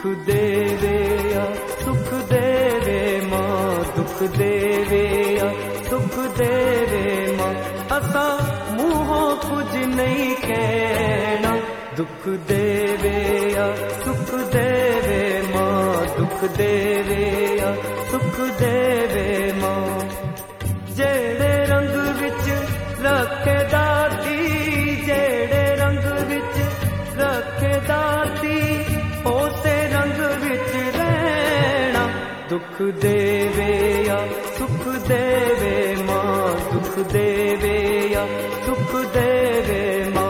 देवे या सुख देवे मां, दुख देवे या सुख देवे मां, असा मुंहों कुछ नहीं कहना। दुख देवे या सुख देवे मां, दुख देवे या सुख देवे मां। जेड़े रंग विच रखे दाती, जेड़े रंग विच रखे दाती, उसे रंग विच रहना। दुख देवे या सुख देवे मां, दुख देवे या सुख देवे मां।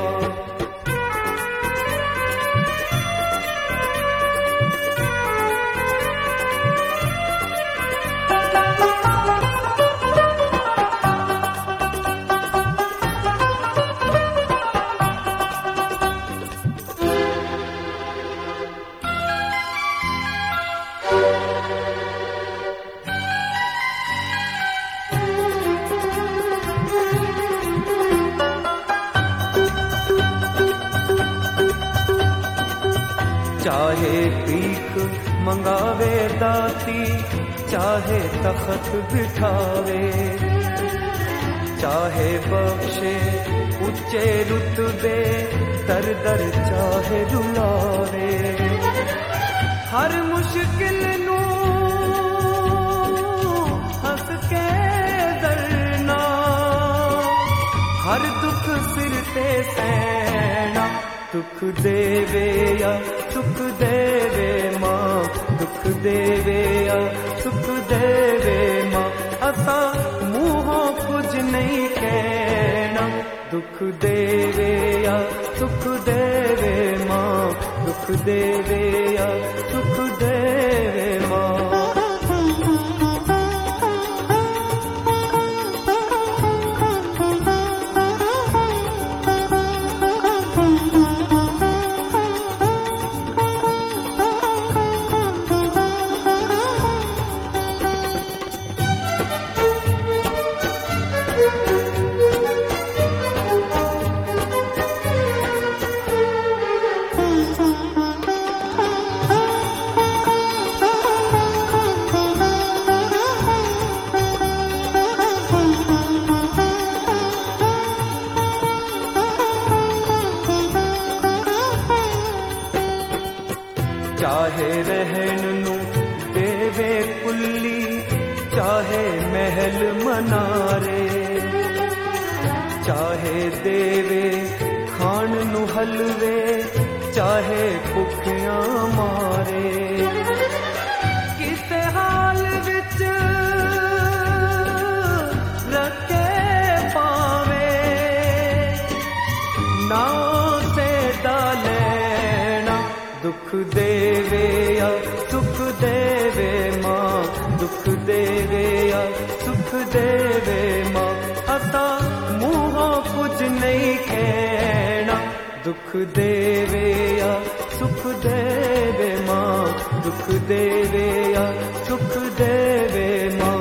चाहे भीख मंगावे दाती, चाहे तख्त बिठावे, चाहे बख्शे ऊंचे रुतबे, दर दर चाहे रुलावे। हर मुश्किल नू हंस के दरना, हर दुख सिर ते सहना। दुख देवे या सुख देवे मां, दुख देवे या सुख देवे मां, असा मुंहों कुछ नहीं कहना। दुख देवे या सुख देवे मां, दुख देवे या सुख देवे मां। चाहे रहन नू देवे कुल्ली, चाहे महल मनारे, चाहे देवे खान नू हलवे, चाहे भुखियां मारे। किसे हाल विच रखे पावे, ना से डालेना। दुख देवे या सुख देवे मां, दुख देवे या सुख देवे मां, असा मुंहों कुछ नहीं कहना। दुख देवे या सुख देवे मां, दुख देवे या सुख देवे मां।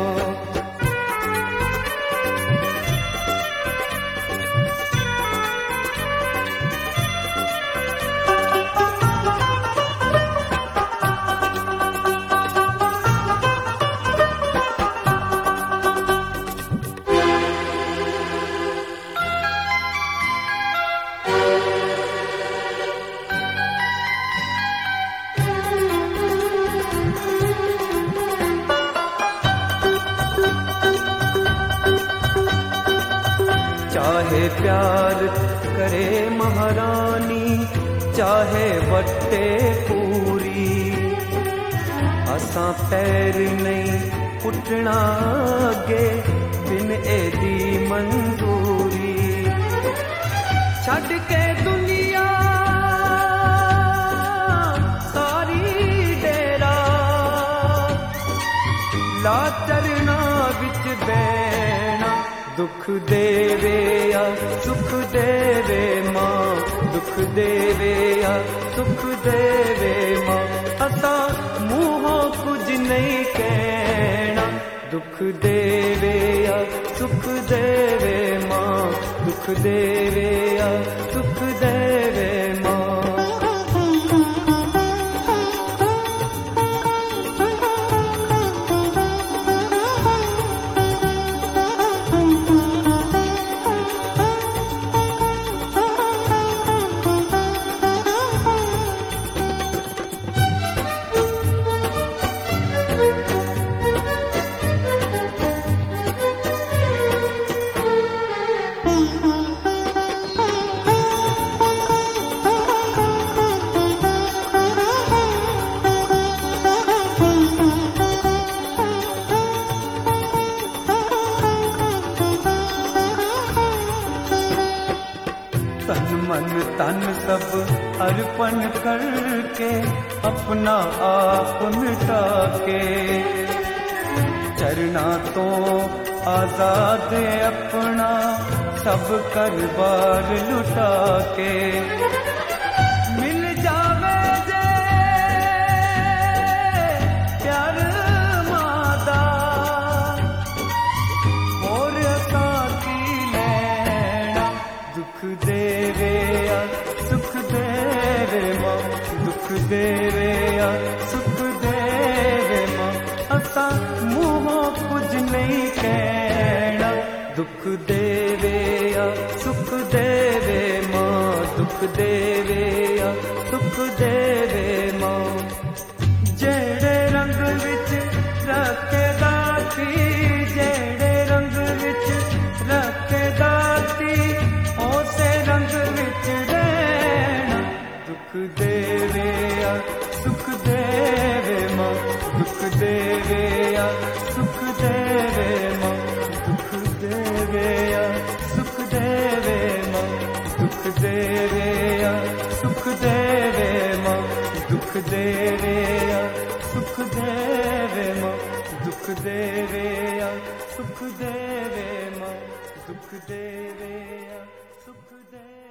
चाहे प्यार करे महारानी, चाहे वट्टे पूरी, असां पैर नहीं उठना अगे बिन एदी मंजूरी। छड़ के दुनिया सारी डेरा, ला चरना विच बैना। दुख देवे या सुख देवे मां, दुख देवे या सुख देवे मां, असा मुंहों कुछ नहीं कहना। दुख देवे या सुख देवे मां, दुख देवे या सुख देवे मां। तन सब अर्पण करके अपना आप मिटा के, चरना तो आजाद अपना सब कर बार लुटा के। मिल जावे जे प्यार मादा और असा की लैना, दुख देवे या सुख देवे मां, दुख देवे या सुख देवे मां, असा मुँहों कुछ नहीं कहना, दुख देवे या सुख देवे मां, दुख देवे या सुख देवे मां। जेड़े रंग विच रखे दाती, जेड़े रंग विच रखे दाती, उसे रंग विच रहना, दुख देवे या सुख देवे मां, दुख देवे या सुख देवे मां, दुख देवे या सुख देवे मां, दुख देवे या सुख देवे मां, दुख देवे या सुख देवे मां, दुख देवे या सुख देवे मां, दुख देवे या सुख देवे।